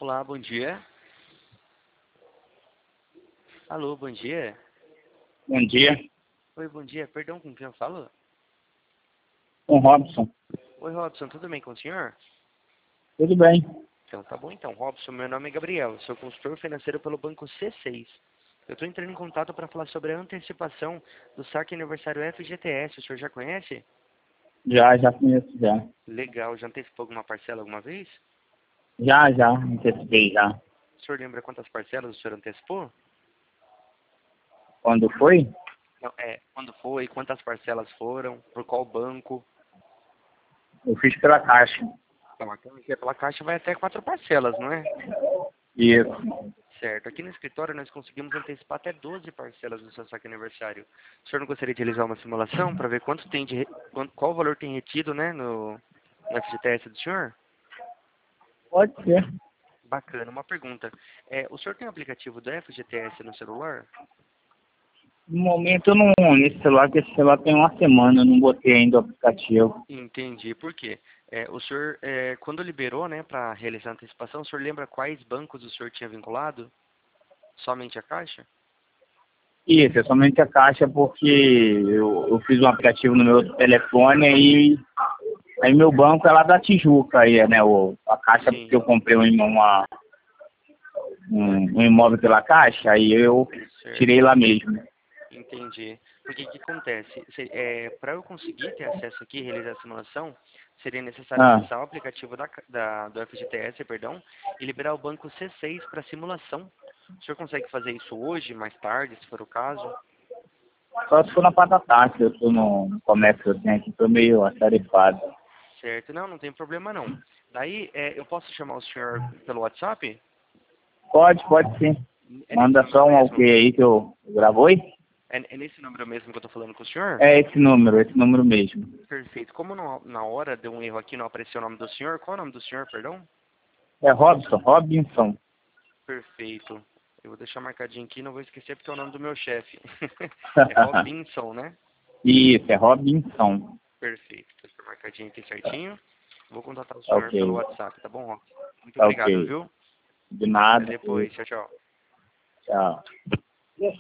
Olá, bom dia. Alô, bom dia. Bom dia, Oi, bom dia. Perdão, com quem eu falo? com o Robson. Oi, Robson, tudo bem com o senhor? Tudo bem? Então, tá bom então. Robson, meu nome é Gabriel, sou consultor financeiro pelo Banco C6. Eu estou entrando em contato para falar sobre a antecipação do saque aniversário FGTS. O senhor já conhece? Já conheço já. Legal. Já antecipou alguma parcela alguma vez? Já, antecipei já. O senhor lembra quantas parcelas o senhor antecipou? Quando foi? Não, quando foi, quantas parcelas foram, por qual banco? Eu fiz pela Caixa. Então, aqui pela Caixa vai até 4 parcelas, não é? Isso. Certo. Aqui no escritório nós conseguimos antecipar até 12 parcelas do seu saque aniversário. O senhor não gostaria de realizar uma simulação para ver quanto tem qual valor tem retido, né, no FGTS do senhor? Pode ser. Bacana. Uma pergunta. O senhor tem o aplicativo do FGTS no celular? No momento eu não, nesse celular, que esse celular tem uma semana, eu não botei ainda o aplicativo. Entendi. Por quê? O senhor, quando liberou, né, para realizar a antecipação, o senhor lembra quais bancos o senhor tinha vinculado? Somente a Caixa? Isso, é somente a Caixa porque eu fiz um aplicativo no meu telefone aí meu banco é lá da Tijuca, aí, né? A Caixa, Sim. porque eu comprei um imóvel pela Caixa, aí eu Certo. tirei lá mesmo. Entendi. Porque o que acontece? Para eu conseguir ter acesso aqui e realizar a simulação, seria necessário Ah, acessar o aplicativo do FGTS, perdão, e liberar o banco C6 para simulação. O senhor consegue fazer isso hoje, mais tarde, se for o caso? só se for na parte da tarde, eu tô no comércio assim, aqui, tô meio atarefado. Certo. Não, não tem problema não. Daí, eu posso chamar o senhor pelo WhatsApp? Pode sim. É nesse Manda número só um mesmo? ok aí que eu gravou aí. É nesse número mesmo que eu estou falando com o senhor? É esse número mesmo. Perfeito. Como na hora deu um erro aqui, não apareceu o nome do senhor, qual é o nome do senhor, perdão? É Robinson. Perfeito. Eu vou deixar marcadinho aqui, não vou esquecer porque é o nome do meu chefe. É Robinson, né? Isso, é Robinson. Perfeito. Deixa eu marcadinho aqui certinho. Vou contatar o senhor pelo Ok, WhatsApp, tá bom, Robinson? Muito ok. obrigado, viu? De Até nada. depois. Tchau, tchau. Tchau.